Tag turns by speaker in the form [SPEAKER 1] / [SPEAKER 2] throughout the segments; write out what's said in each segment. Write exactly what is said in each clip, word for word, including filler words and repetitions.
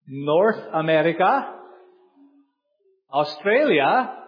[SPEAKER 1] North America, Australia,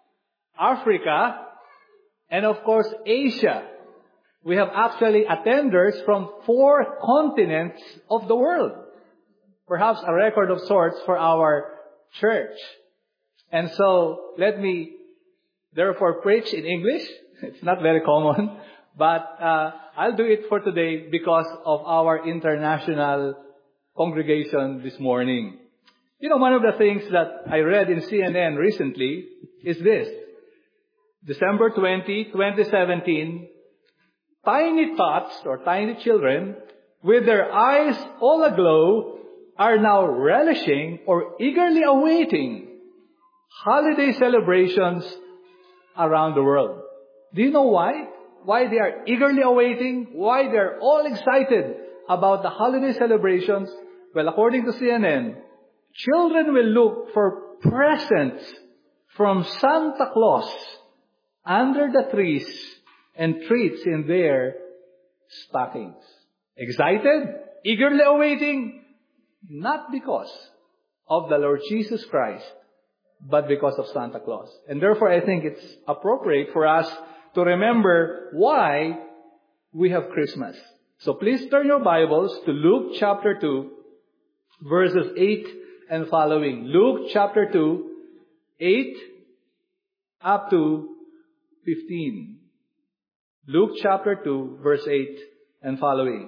[SPEAKER 1] Africa, and of course Asia. We have actually attenders from four continents of the world. Perhaps a record of sorts for our church. And so, let me therefore preach in English. It's not very common. But uh, I'll do it for today because of our international congregation this morning. You know, one of the things that I read in C N N recently is this. December twentieth, twenty seventeen, tiny tots or tiny children with their eyes all aglow are now relishing or eagerly awaiting holiday celebrations around the world. Do you know why? Why they are eagerly awaiting? Why they are all excited about the holiday celebrations? Well, according to C N N, children will look for presents from Santa Claus under the trees and treats in their stockings. Excited? Eagerly awaiting? Not because of the Lord Jesus Christ, but because of Santa Claus. And therefore, I think it's appropriate for us to remember why we have Christmas. So please turn your Bibles to Luke chapter two, verses eight and following. Luke chapter two, eight up to fifteen. Luke chapter two, verse eight and following.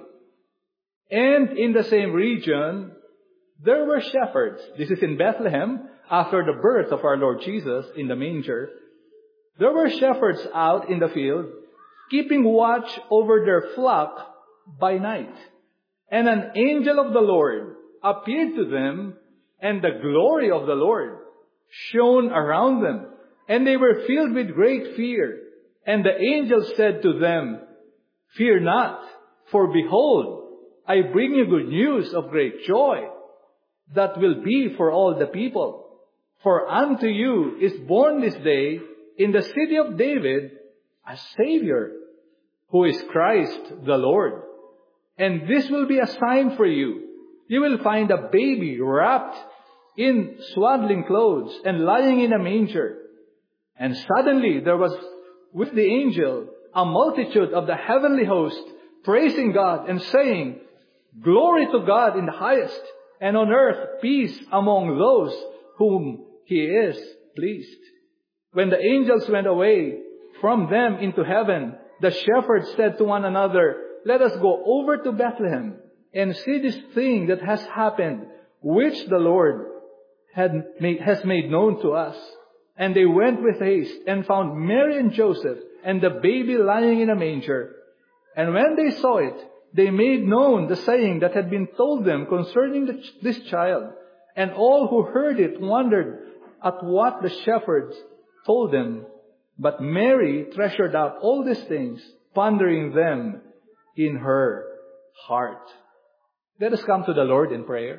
[SPEAKER 1] And in the same region, there were shepherds. This is in Bethlehem, after the birth of our Lord Jesus in the manger. There were shepherds out in the field, keeping watch over their flock by night. And an angel of the Lord appeared to them, and the glory of the Lord shone around them. And they were filled with great fear. And the angel said to them, "Fear not, for behold, I bring you good news of great joy, that will be for all the people. For unto you is born this day in the city of David a Savior, who is Christ the Lord. And this will be a sign for you. You will find a baby wrapped in swaddling clothes and lying in a manger." And suddenly there was with the angel a multitude of the heavenly host, praising God and saying, "Glory to God in the highest, and on earth peace among those whom He is pleased." When the angels went away from them into heaven, the shepherds said to one another, "Let us go over to Bethlehem and see this thing that has happened, which the Lord had made, has made known to us." And they went with haste and found Mary and Joseph and the baby lying in a manger. And when they saw it, they made known the saying that had been told them concerning the, this child. And all who heard it wondered at what the shepherds told them. But Mary treasured up all these things, pondering them in her heart. Let us come to the Lord in prayer.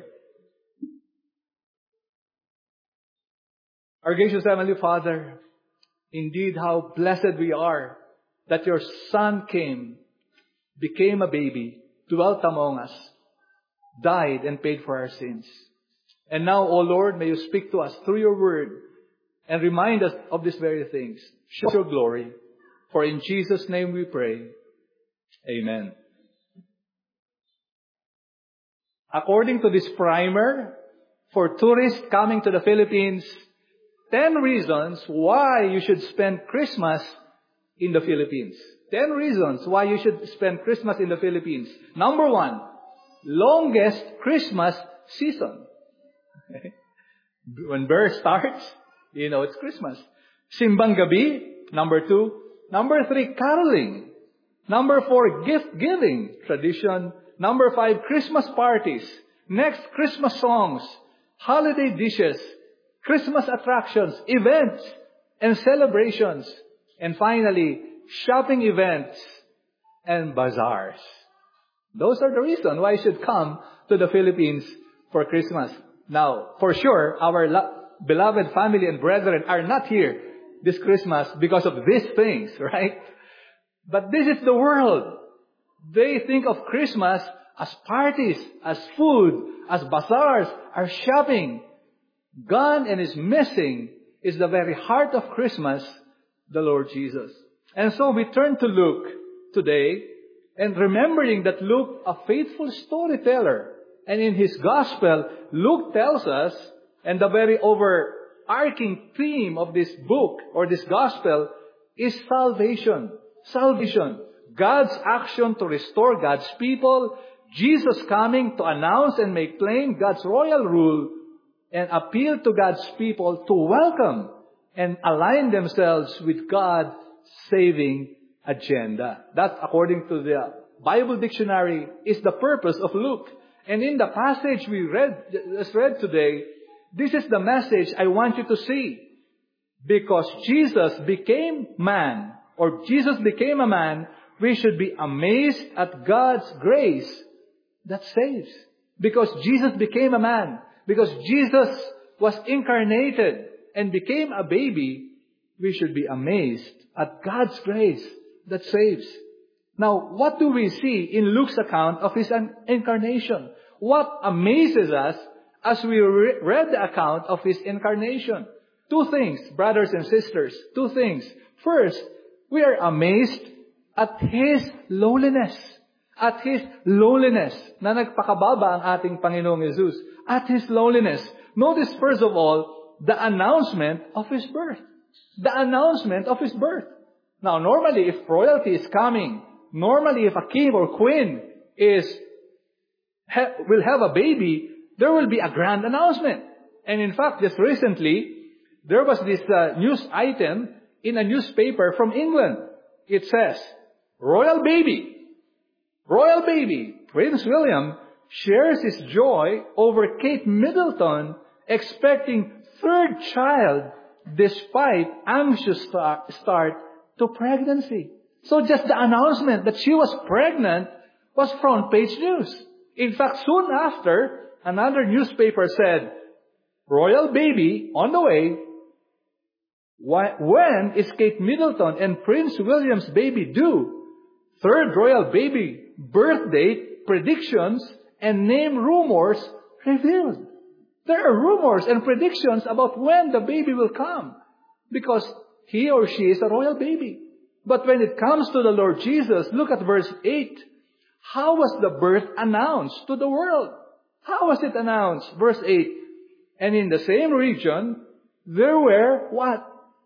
[SPEAKER 1] Our gracious Heavenly Father, indeed how blessed we are that your Son came, became a baby, dwelt among us, died and paid for our sins. And now, O Lord, may you speak to us through your word and remind us of these very things. Show your glory. For in Jesus' name we pray. Amen. According to this primer for tourists coming to the Philippines, ten reasons why you should spend Christmas in the Philippines. Ten reasons why you should spend Christmas in the Philippines. Number one, longest Christmas season. When birth starts, you know it's Christmas. Simbang Gabi, number two. Number three, caroling. Number four, gift giving tradition. Number five, Christmas parties. Next, Christmas songs, holiday dishes, Christmas attractions, events, and celebrations. And finally, shopping events and bazaars. Those are the reasons why you should come to the Philippines for Christmas. Now, for sure, our lo- beloved family and brethren are not here this Christmas because of these things, right? But this is the world. They think of Christmas as parties, as food, as bazaars, as shopping. Gone and is missing is the very heart of Christmas, the Lord Jesus. And so we turn to Luke today, and remembering that Luke, a faithful storyteller, and in his gospel, Luke tells us, and the very overarching theme of this book or this gospel is salvation. Salvation. God's action to restore God's people, Jesus coming to announce and make plain God's royal rule, and appeal to God's people to welcome and align themselves with God's saving agenda. That, according to the Bible dictionary, is the purpose of Luke. And in the passage we read, just read today, this is the message I want you to see. Because Jesus became man, or Jesus became a man, we should be amazed at God's grace that saves. Because Jesus became a man, because Jesus was incarnated and became a baby, we should be amazed at God's grace that saves. Now, what do we see in Luke's account of His incarnation? What amazes us as we re- read the account of His incarnation? Two things, brothers and sisters. Two things. First, we are amazed at His lowliness. At His lowliness. Na nagpakababa ang ating Panginoong Jesus. At His lowliness. Notice first of all, the announcement of His birth. The announcement of His birth. Now, normally, if royalty is coming, normally if a king or queen is ha, will have a baby, there will be a grand announcement. And in fact, just recently, there was this uh, news item in a newspaper from England. It says, Royal baby, Royal baby, Prince William shares his joy over Kate Middleton expecting third child despite anxious start, start to pregnancy. So just the announcement that she was pregnant was front page news. In fact, soon after, another newspaper said, Royal baby on the way. When is Kate Middleton and Prince William's baby due? Third royal baby birth date, predictions, and name rumors revealed. There are rumors and predictions about when the baby will come, because he or she is a royal baby. But when it comes to the Lord Jesus, look at verse eight. How was the birth announced to the world? How was it announced? Verse eight. And in the same region, there were what?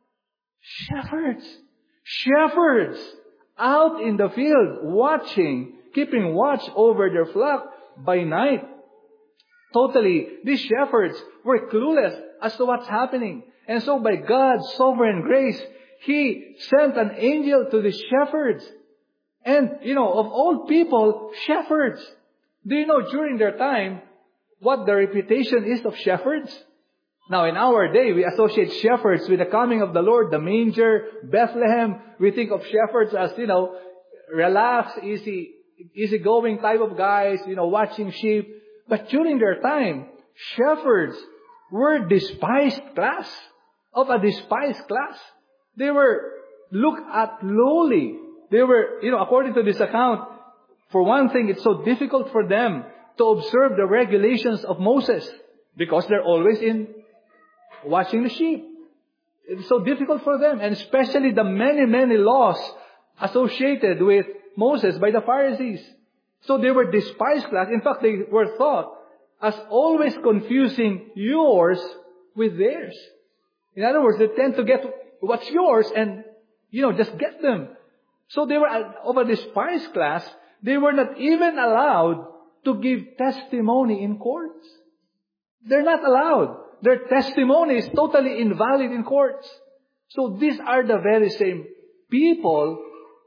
[SPEAKER 1] Shepherds. Shepherds out in the field, watching, keeping watch over their flock by night. Totally, these shepherds were clueless as to what's happening. And so by God's sovereign grace, He sent an angel to the shepherds. And, you know, of all people, shepherds. Do you know during their time what the reputation is of shepherds? Now, in our day, we associate shepherds with the coming of the Lord, the manger, Bethlehem. We think of shepherds as, you know, relaxed, easy, easygoing type of guys, you know, watching sheep. But during their time, shepherds were despised class, of a despised class. They were looked at lowly. They were, you know, according to this account, for one thing, it's so difficult for them to observe the regulations of Moses because they're always in watching the sheep. It's so difficult for them, and especially the many, many laws associated with Moses by the Pharisees. So they were despised class. In fact, they were thought as always confusing yours with theirs. In other words, they tend to get what's yours and, you know, just get them. So they were of a despised class. They were not even allowed to give testimony in courts. They're not allowed. Their testimony is totally invalid in courts. So these are the very same people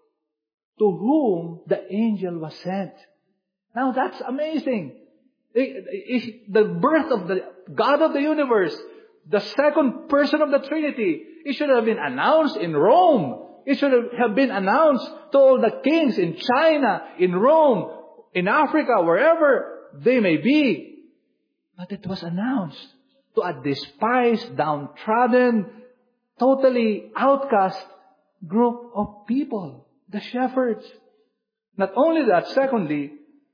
[SPEAKER 1] to whom the angel was sent. Now that's amazing. The birth of the God of the universe, the second person of the Trinity, it should have been announced in Rome. It should have been announced to all the kings in China, in Rome, in Africa, wherever they may be. But it was announced to a despised, downtrodden, totally outcast group of people, the shepherds. Not only that, secondly,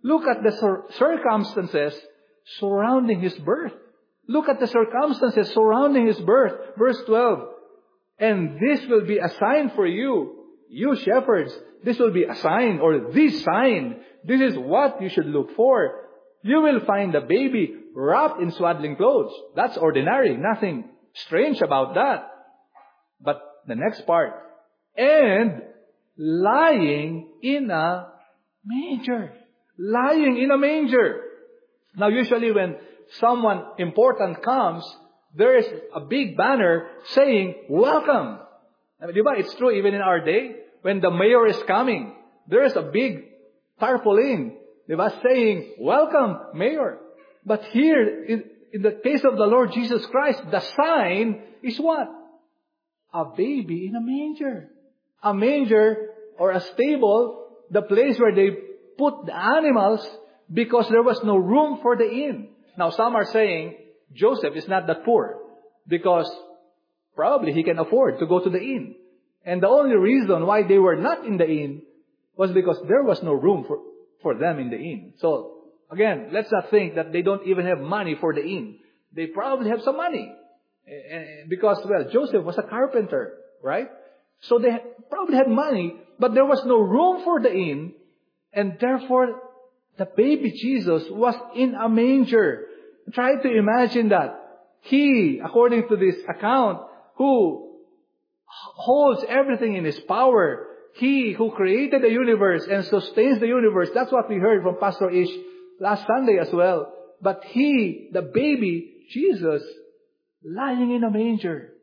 [SPEAKER 1] Look at the cir- circumstances surrounding His birth. Look at the circumstances surrounding His birth. Verse twelve. And this will be a sign for you, you shepherds. This will be a sign, or this sign. This is what you should look for. You will find a baby wrapped in swaddling clothes. That's ordinary. Nothing strange about that. But the next part. And lying in a manger. Lying in a manger. Now usually when someone important comes, there is a big banner saying, welcome. I mean, diba? It's true even in our day. When the mayor is coming, there is a big tarpaulin, diba? Saying, welcome, mayor. But here, in, in the case of the Lord Jesus Christ, the sign is what? A baby in a manger. A manger or a stable, the place where they put the animals because there was no room for the inn. Now some are saying, Joseph is not that poor because probably he can afford to go to the inn. And the only reason why they were not in the inn was because there was no room for, for them in the inn. So again, let's not think that they don't even have money for the inn. They probably have some money. Because, well, Joseph was a carpenter, right? So they probably had money, but there was no room for the inn. And therefore, the baby Jesus was in a manger. Try to imagine that. He, according to this account, who holds everything in His power, He who created the universe and sustains the universe. That's what we heard from Pastor Ish last Sunday as well. But He, the baby Jesus, lying in a manger,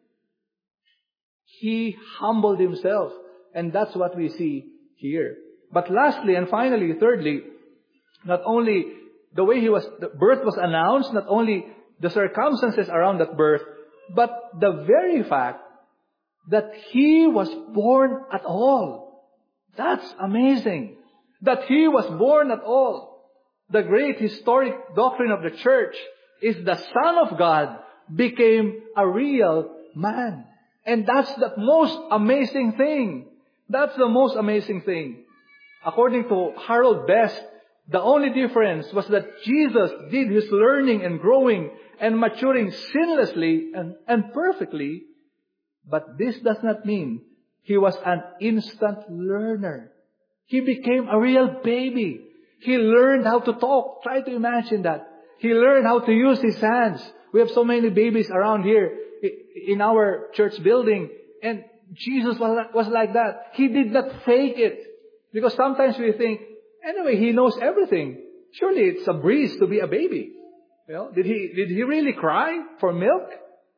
[SPEAKER 1] He humbled Himself. And that's what we see here. But lastly and finally, thirdly, not only the way he was, the birth was announced, not only the circumstances around that birth, but the very fact that He was born at all. That's amazing. That He was born at all. The great historic doctrine of the church is the Son of God became a real man. And that's the most amazing thing. That's the most amazing thing. According to Harold Best, the only difference was that Jesus did His learning and growing and maturing sinlessly and, and perfectly. But this does not mean He was an instant learner. He became a real baby. He learned how to talk. Try to imagine that. He learned how to use His hands. We have so many babies around here in our church building. And Jesus was like that. He did not fake it. Because sometimes we think, anyway, He knows everything. Surely it's a breeze to be a baby. You know, did he, did he really cry for milk?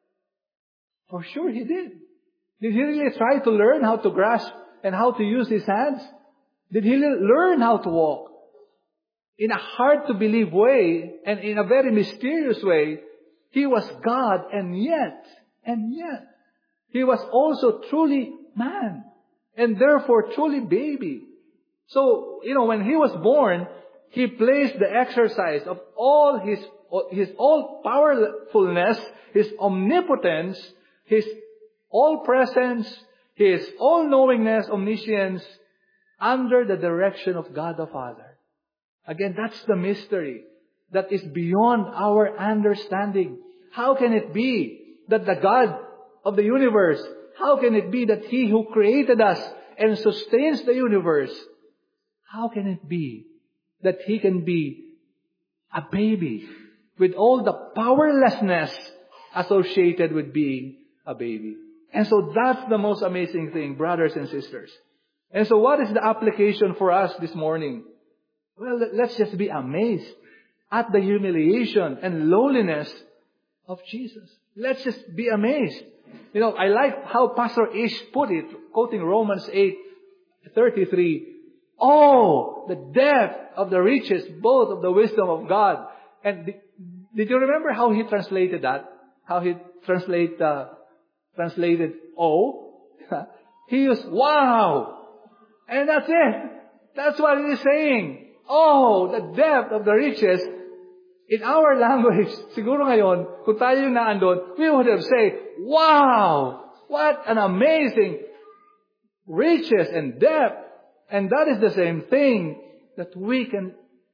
[SPEAKER 1] For sure He did. Did He really try to learn how to grasp and how to use His hands? Did He learn how to walk? In a hard to believe way and in a very mysterious way, He was God, and yet, and yet, He was also truly man, and therefore truly baby. So, you know, when He was born, He placed the exercise of all His, His all powerfulness, His omnipotence, His all presence, His all knowingness, omniscience, under the direction of God the Father. Again, that's the mystery that is beyond our understanding. How can it be that the God of the universe, how can it be that He who created us and sustains the universe, how can it be that He can be a baby with all the powerlessness associated with being a baby? And so that's the most amazing thing, brothers and sisters. And so what is the application for us this morning? Well, let's just be amazed at the humiliation and lowliness of Jesus. Let's just be amazed. You know, I like how Pastor Ish put it, quoting Romans eight thirty-three. Oh, the depth of the riches, both of the wisdom of God. And did, did you remember how he translated that? How he translate, uh, translated oh? He used wow. And that's it. That's what he is saying. Oh, the depth of the riches. In our language, siguro ngayon, kung tayo yung naandun, we would have said, wow! What an amazing riches and depth. And that is the same thing that we can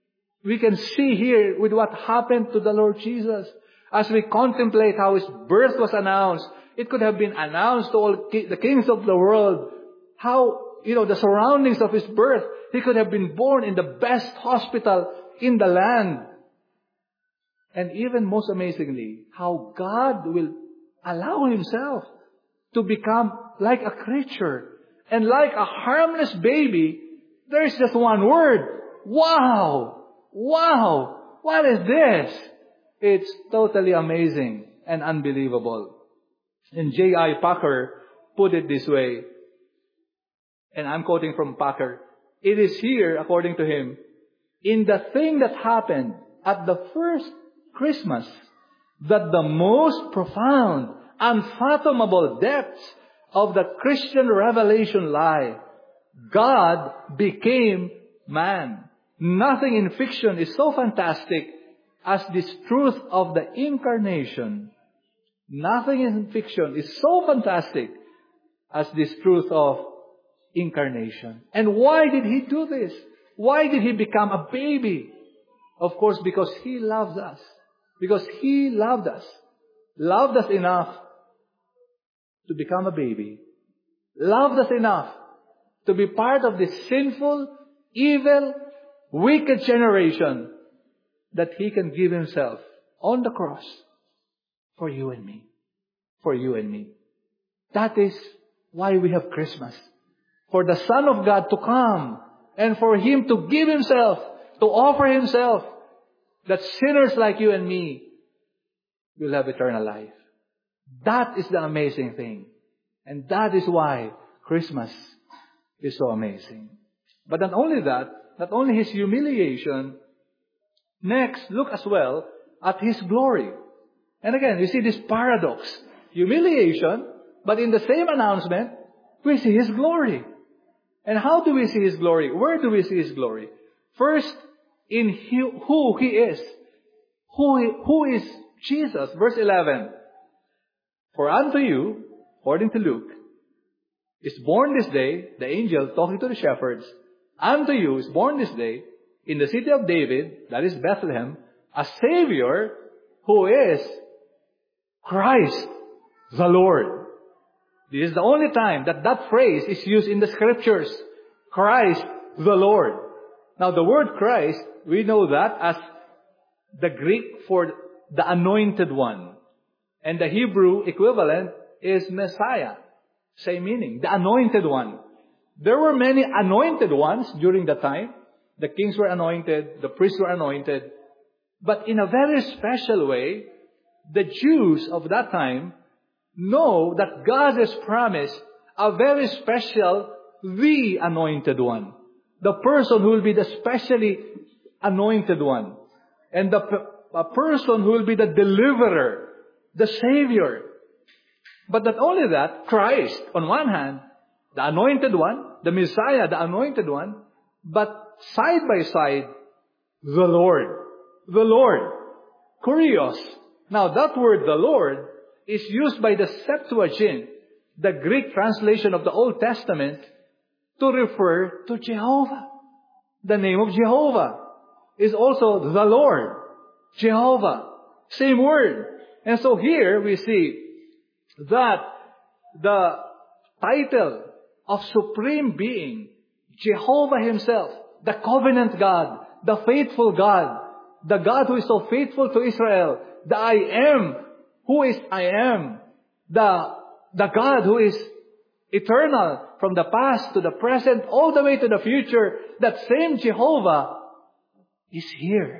[SPEAKER 1] we can see here with what happened to the Lord Jesus. As we contemplate how His birth was announced, it could have been announced to all ki- the kings of the world. How, you know, the surroundings of His birth. He could have been born in the best hospital in the land. And even most amazingly, how God will allow Himself to become like a creature. And like a harmless baby, there is just one word. Wow! Wow! What is this? It's totally amazing and unbelievable. And J I Packer put it this way, and I'm quoting from Packer, it is here, according to him, in the thing that happened at the first Christmas, that the most profound, unfathomable depths of the Christian revelation lie. God became man. Nothing in fiction is so fantastic as this truth of the incarnation. Nothing in fiction is so fantastic as this truth of incarnation. And why did He do this? Why did He become a baby? Of course, because He loves us. Because He loved us. Loved us enough to become a baby. Loved us enough to be part of this sinful, evil, wicked generation, that He can give Himself on the cross for you and me. For you and me. That is why we have Christmas. For the Son of God to come and for Him to give Himself, to offer Himself, that sinners like you and me will have eternal life. That is the amazing thing. And that is why Christmas is so amazing. But not only that, not only His humiliation, next, look as well at His glory. And again, you see this paradox. Humiliation, but in the same announcement, we see His glory. And how do we see His glory? Where do we see His glory? First, in he, who He is. Who, he, who is Jesus? Verse eleven. For unto you, according to Luke, is born this day, the angel talking to the shepherds, unto you is born this day, in the city of David, that is Bethlehem, a Savior who is Christ the Lord. This is the only time that that phrase is used in the Scriptures. Christ the Lord. Now the word Christ, we know that as the Greek for the anointed one. And the Hebrew equivalent is Messiah. Same meaning, the anointed one. There were many anointed ones during the time. The kings were anointed, the priests were anointed. But in a very special way, the Jews of that time know that God has promised a very special, the anointed one. The person who will be the specially anointed one. And the a person who will be the deliverer, the Savior. But not only that, Christ, on one hand, the anointed one, the Messiah, the anointed one, but side by side, the Lord. The Lord. Kurios. Now that word, the Lord, is used by the Septuagint, the Greek translation of the Old Testament, to refer to Jehovah. The name of Jehovah is also the Lord. Jehovah. Same word. And so here we see that the title of Supreme Being, Jehovah Himself, the covenant God, the faithful God, the God who is so faithful to Israel, the I am, who is I am, the, the God who is eternal from the past to the present all the way to the future, that same Jehovah is here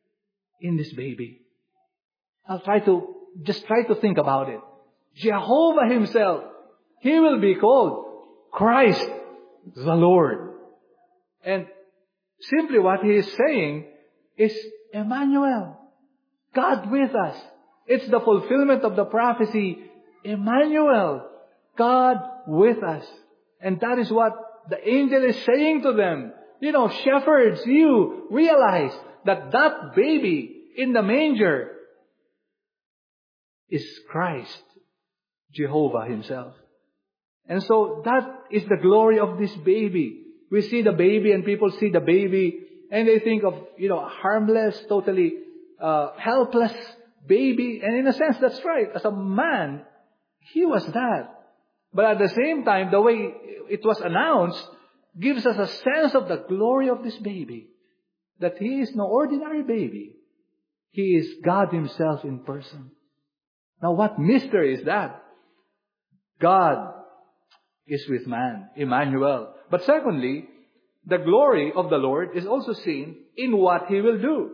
[SPEAKER 1] in this baby. I'll try to, just try to think about it. Jehovah Himself, He will be called Christ the Lord. And simply what He is saying is Emmanuel, God with us. It's the fulfillment of the prophecy, Emmanuel, God with us. And that is what the angel is saying to them. You know, shepherds, you realize that that baby in the manger is Christ, Jehovah Himself. And so that is the glory of this baby. We see the baby and people see the baby And they think of, you know, a harmless, totally uh, helpless baby. And in a sense, that's right. As a man, he was that. But at the same time, the way it was announced gives us a sense of the glory of this baby. That he is no ordinary baby. He is God Himself in person. Now, what mystery is that? God is with man, Emmanuel. But secondly, the glory of the Lord is also seen in what He will do.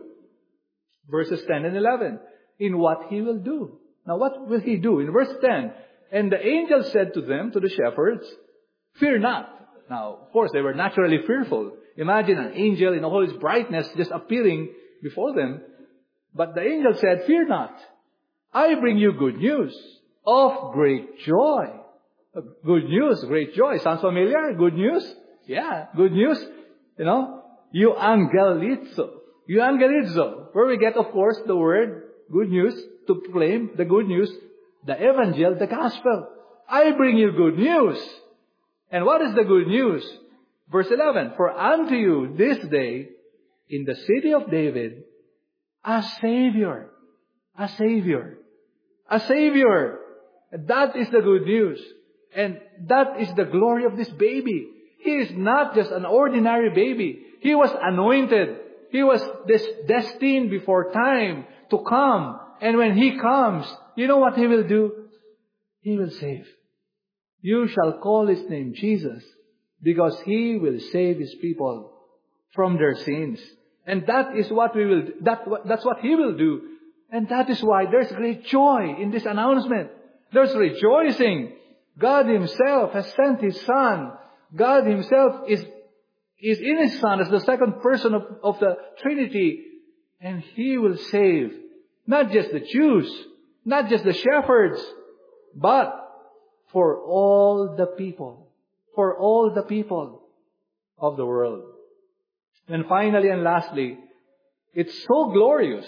[SPEAKER 1] Verses ten and eleven. In what He will do. Now, what will He do? In verse ten, and the angel said to them, to the shepherds, fear not. Now, of course, they were naturally fearful. Imagine an angel in all his brightness just appearing before them. But the angel said, fear not. I bring you good news of great joy. Good news, great joy. Sounds familiar? Good news? Yeah, good news. You know, euangelizo. Euangelizo. Where we get, of course, the word good news to proclaim the good news, the evangel, the gospel. I bring you good news. And what is the good news? Verse eleven, for unto you this day in the city of David a Savior. A Savior. A Savior. That is the good news. And that is the glory of this baby. He is not just an ordinary baby. He was anointed. He was des- destined before time to come. And when He comes, you know what He will do? He will save. You shall call His name Jesus, because He will save His people from their sins. And that is what we will, that, that's what He will do. And that is why there's great joy in this announcement. There's rejoicing. God Himself has sent His Son. God Himself is, is in His Son as the second person of, of the Trinity. And He will save not just the Jews, not just the shepherds, but for all the people. For all the people of the world. And finally and lastly, it's so glorious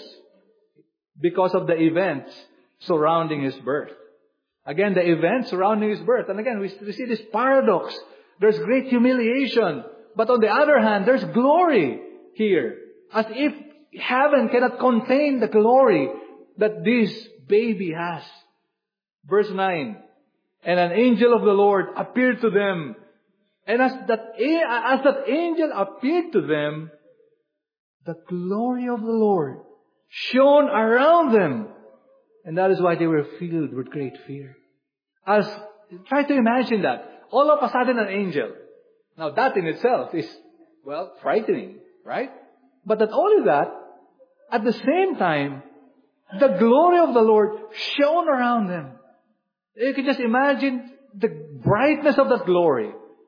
[SPEAKER 1] because of the events surrounding His birth. Again, the events surrounding His birth. And again, we see this paradox. There's great humiliation. But on the other hand, there's glory here. As if heaven cannot contain the glory that this baby has. Verse nine. And an angel of the Lord appeared to them. And as that, as that angel appeared to them, the glory of the Lord shone around them. And that is why they were filled with great fear. As, try to imagine that. All of a sudden an angel. Now that in itself is, well, frightening, right? But not only that, at the same time, the glory of the Lord shone around them. You can just imagine the brightness of that glory.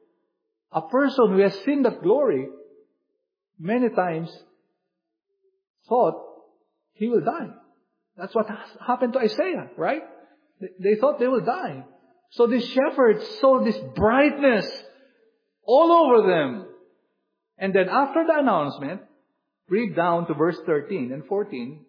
[SPEAKER 1] A person who has seen that glory many times thought he will die. That's what happened to Isaiah, right? They thought they will die. So these shepherds saw this brightness all over them. And then after the announcement, read down to verse thirteen and fourteen.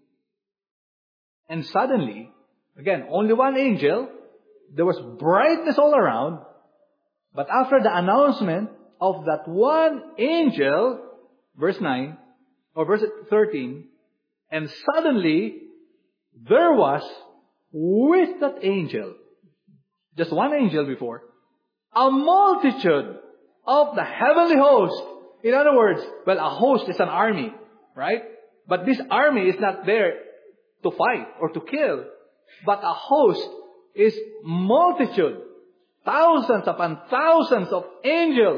[SPEAKER 1] And suddenly, again, only one angel, there was brightness all around. But after the announcement of that one angel, verse nine, or verse thirteen, and suddenly there was with that angel, just one angel before, a multitude of the heavenly host. In other words, well, a host is an army, right? But this army is not there to fight or to kill. But a host is multitude. Thousands upon thousands of angels.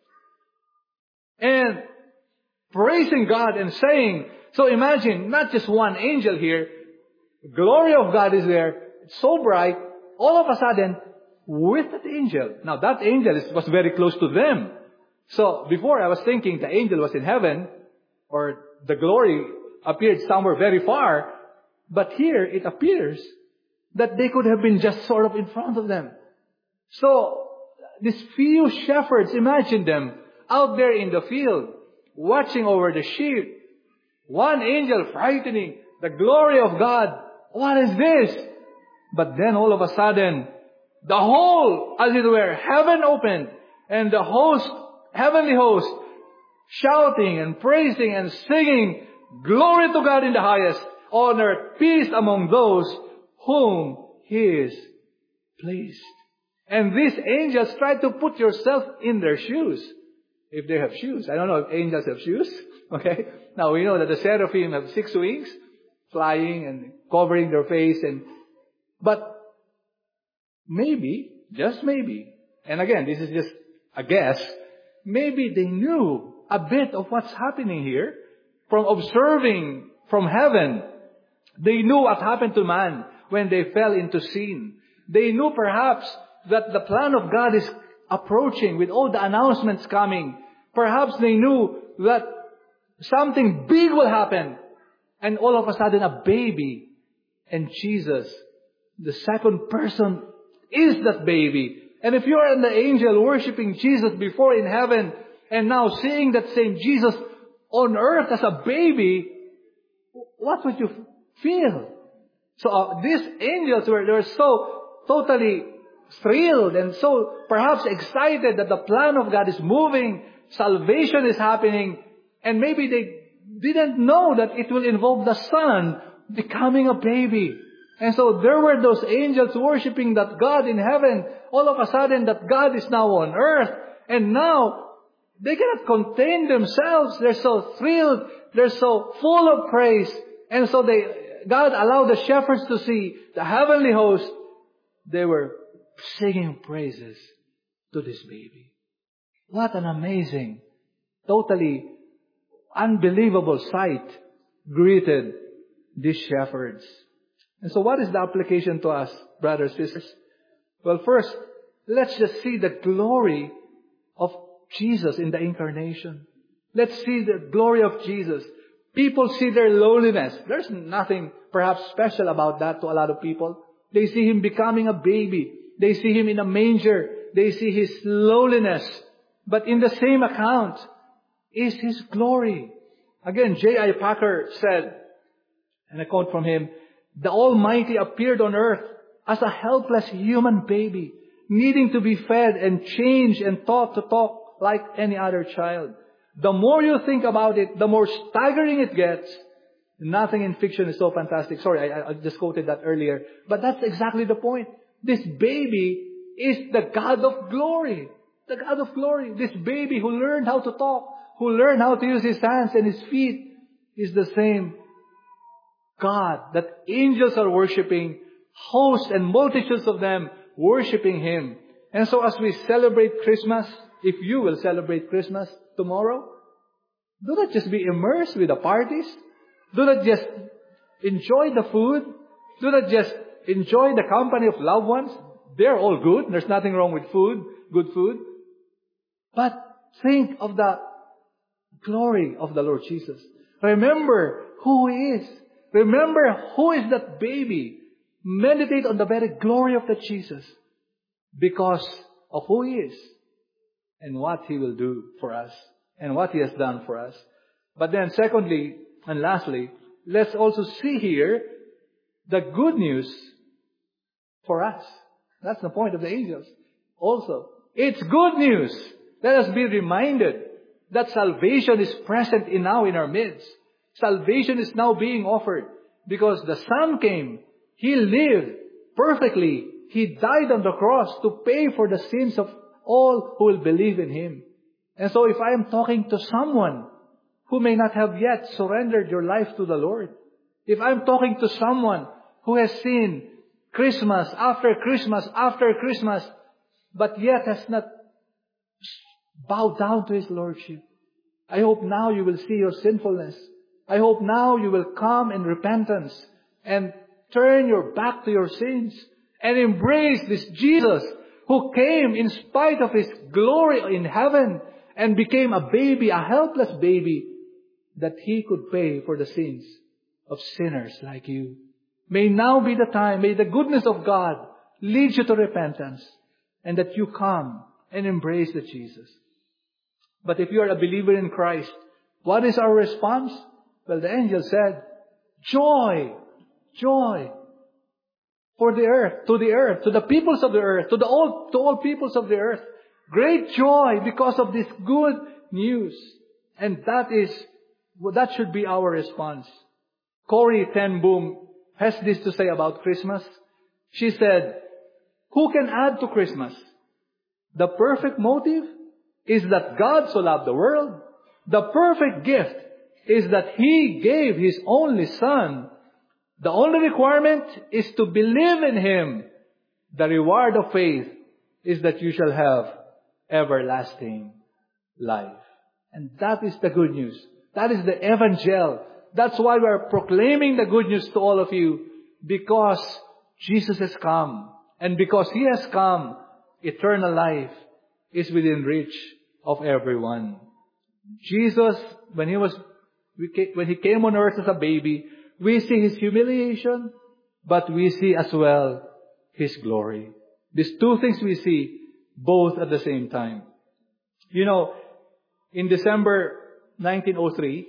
[SPEAKER 1] And praising God and saying, so imagine, not just one angel here. The glory of God is there. It's so bright. All of a sudden, with that angel. Now that angel is, was very close to them. So before I was thinking the angel was in heaven, or the glory appeared somewhere very far. But here it appears that they could have been just sort of in front of them. So these few shepherds, imagine them out there in the field, watching over the sheep. One angel frightening, the glory of God. What is this? But then all of a sudden, the whole, as it were, heaven opened, and the host, heavenly host, shouting and praising and singing, "Glory to God in the highest, on earth, peace among those whom He is pleased." And these angels, try to put yourself in their shoes. If they have shoes. I don't know if angels have shoes. Okay? Now we know that the seraphim have six wings, flying and covering their face. and But maybe, just maybe, and again, this is just a guess, maybe they knew a bit of what's happening here from observing from heaven. They knew what happened to man when they fell into sin. They knew perhaps that the plan of God is approaching with all the announcements coming. Perhaps they knew that something big will happen. And all of a sudden a baby, and Jesus, the second person, is that baby. And if you are an angel worshiping Jesus before in heaven, and now seeing that same Jesus on earth as a baby, what would you feel? So uh, these angels were, they were so totally thrilled and so perhaps excited that the plan of God is moving, salvation is happening, and maybe they didn't know that it will involve the Son becoming a baby. And so there were those angels worshiping that God in heaven. All of a sudden that God is now on earth. And now they cannot contain themselves. They're so thrilled. They're so full of praise. And so they, God allowed the shepherds to see the heavenly host. They were singing praises to this baby. What an amazing, totally unbelievable sight greeted these shepherds. And so what is the application to us, brothers and sisters? Well, first, let's just see the glory of Jesus in the incarnation. Let's see the glory of Jesus. People see their lowliness. There's nothing perhaps special about that to a lot of people. They see Him becoming a baby. They see Him in a manger. They see His lowliness. But in the same account is His glory. Again, J I Packer said, and I quote from him, "The Almighty appeared on earth as a helpless human baby, needing to be fed and changed and taught to talk like any other child. The more you think about it, the more staggering it gets. Nothing in fiction is so fantastic." Sorry, I, I just quoted that earlier. But that's exactly the point. This baby is the God of glory. The God of glory. This baby who learned how to talk, who learned how to use his hands and his feet, is the same God that angels are worshiping, hosts and multitudes of them worshiping Him. And so as we celebrate Christmas, if you will celebrate Christmas tomorrow, do not just be immersed with the parties. Do not just enjoy the food. Do not just enjoy the company of loved ones. They're all good. There's nothing wrong with food, good food. But think of the glory of the Lord Jesus. Remember who He is. Remember who is that baby. Meditate on the very glory of that Jesus because of who He is and what He will do for us and what He has done for us. But then secondly and lastly, let's also see here the good news for us. That's the point of the angels. Also, it's good news. Let us be reminded that salvation is present in now in our midst. Salvation is now being offered because the Son came. He lived perfectly. He died on the cross to pay for the sins of all who will believe in Him. And so if I am talking to someone who may not have yet surrendered your life to the Lord, if I'm talking to someone who has seen Christmas after Christmas after Christmas, but yet has not bowed down to His Lordship, I hope now you will see your sinfulness. I hope now you will come in repentance and turn your back to your sins and embrace this Jesus who came in spite of His glory in heaven and became a baby, a helpless baby, that He could pay for the sins of sinners like you. May now be the time, may the goodness of God lead you to repentance and that you come and embrace the Jesus. But if you are a believer in Christ, what is our response? Well, the angel said, joy, joy for the earth, to the earth, to the peoples of the earth, to the all, to all peoples of the earth. Great joy because of this good news. And that is, well, that should be our response. Corrie ten Boom has this to say about Christmas. She said, who can add to Christmas? The perfect motive is that God so loved the world. The perfect gift is that He gave His only Son. The only requirement is to believe in Him. The reward of faith is that you shall have everlasting life. And that is the good news. That is the evangel. That's why we are proclaiming the good news to all of you. Because Jesus has come. And because He has come, eternal life is within reach of everyone. Jesus, when He was, when He came on earth as a baby, we see His humiliation, but we see as well His glory. These two things we see both at the same time. You know, in December nineteen oh three,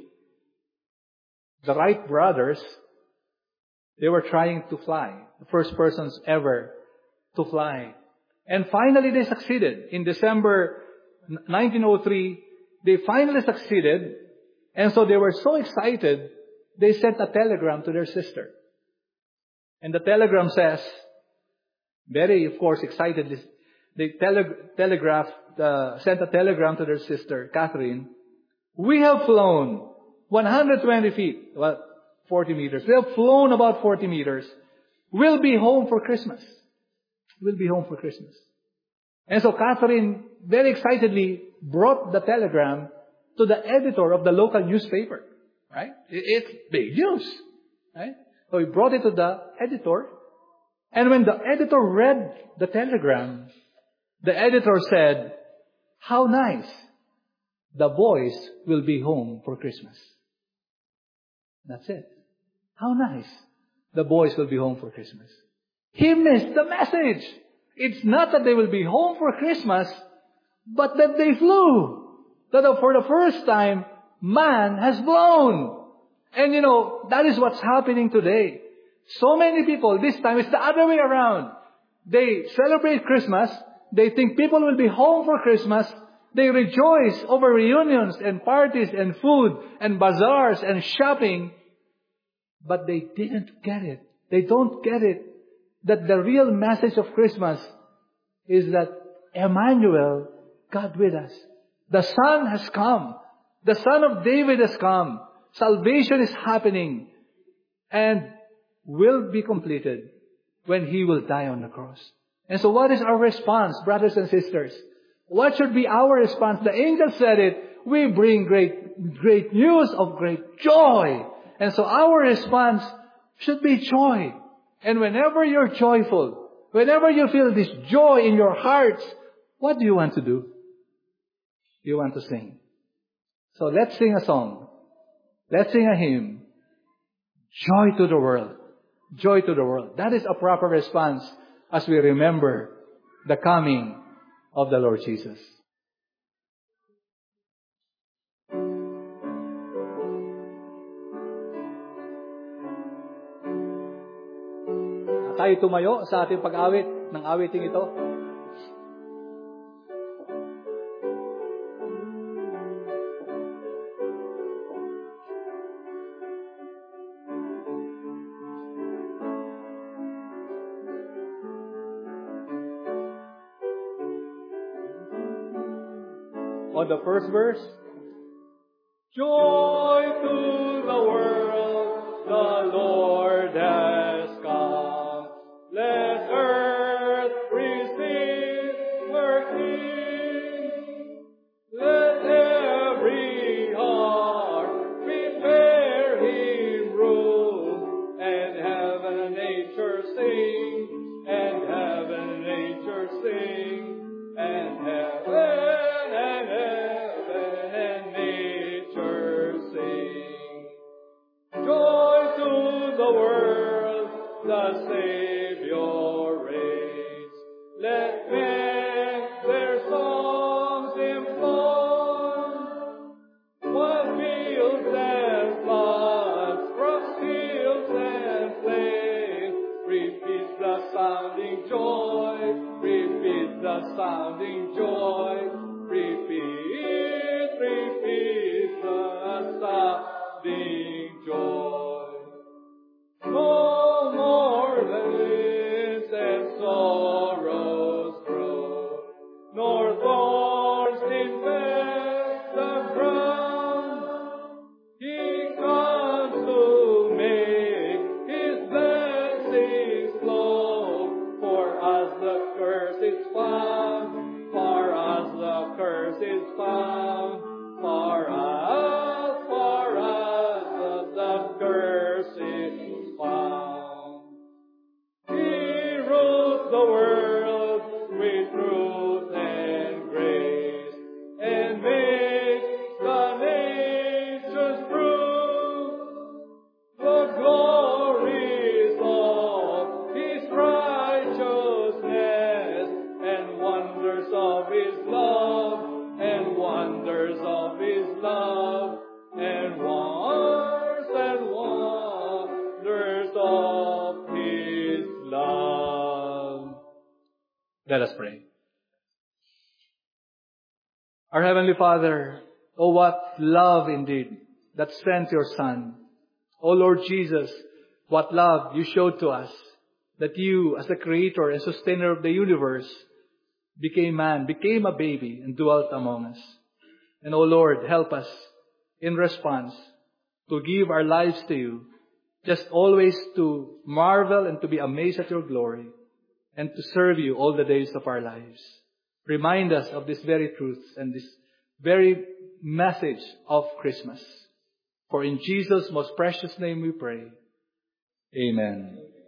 [SPEAKER 1] the Wright brothers, they were trying to fly. The first persons ever to fly. And finally they succeeded. In December nineteen oh three, they finally succeeded. And so they were so excited, they sent a telegram to their sister. And the telegram says, very, of course, excitedly, they tele- telegraphed, uh, sent a telegram to their sister, Catherine. We have flown one hundred twenty feet, well, forty meters. We have flown about forty meters. We'll be home for Christmas. We'll be home for Christmas. And so Catherine very excitedly brought the telegram to the editor of the local newspaper. Right? It's big news. Right? So he brought it to the editor. And when the editor read the telegram, the editor said, how nice. The boys will be home for Christmas. That's it. How nice. The boys will be home for Christmas. He missed the message. It's not that they will be home for Christmas, but that they flew. That for the first time, man has flown. And you know, that is what's happening today. So many people, this time it's the other way around. They celebrate Christmas. They think people will be home for Christmas. They rejoice over reunions and parties and food and bazaars and shopping. But they didn't get it. They don't get it. That the real message of Christmas is that Emmanuel, God with us. The Son has come. The Son of David has come. Salvation is happening. And will be completed when He will die on the cross. And so what is our response, brothers and sisters? What should be our response? The angel said it. We bring great, great news of great joy. And so our response should be joy. And whenever you're joyful, whenever you feel this joy in your hearts, what do you want to do? You want to sing. So let's sing a song. Let's sing a hymn. Joy to the world. Joy to the world. That is a proper response as we remember the coming of the Lord Jesus. Tayo tumayo sa ating pag-awit ng awiting ito. On the first verse, joy to the world, the Lord has come. Let earth receive her King. Let every heart prepare Him room, and heaven and nature sing, and heaven and nature sing, and heaven. The Savior reigns. Let men their songs employ. What fields and floods, cross fields and plains, repeat the sounding joy, repeat the sounding joy, repeat, repeat the the curse is found, far as the curse is found, far as, far as the curse is found. He rules the world with truth and grace, and makes the nations prove the glories of His righteousness, and wonders of His love, and wonders of His love, and wonders and wonders of His love. Let us pray. Our Heavenly Father, oh what love indeed that sent your Son. Oh Lord Jesus, what love you showed to us, that you, as the Creator and Sustainer of the universe, became man, became a baby, and dwelt among us. And oh Lord, help us in response to give our lives to you, just always to marvel and to be amazed at your glory, and to serve you all the days of our lives. Remind us of this very truth and this very message of Christmas. For in Jesus' most precious name we pray. Amen.